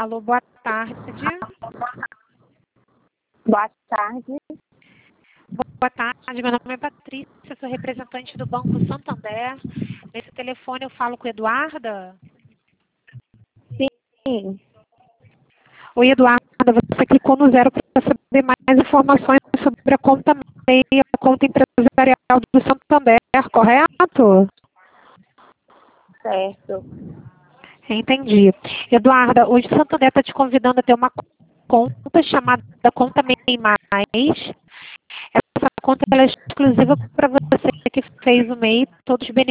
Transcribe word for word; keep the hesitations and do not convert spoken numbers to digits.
Alô, boa tarde. Boa tarde. Boa tarde, meu nome é Patrícia, sou representante do Banco Santander. Nesse telefone eu falo com a Eduarda. Sim. Oi, Eduarda, você clicou no zero para saber mais informações sobre a conta MEI, a conta empresarial do Santander, correto? Certo. Entendi. Eduarda, hoje o Santander está te convidando a ter uma conta chamada Conta MEI Mais. Essa conta ela é exclusiva para você que fez o MEI, todos os benefícios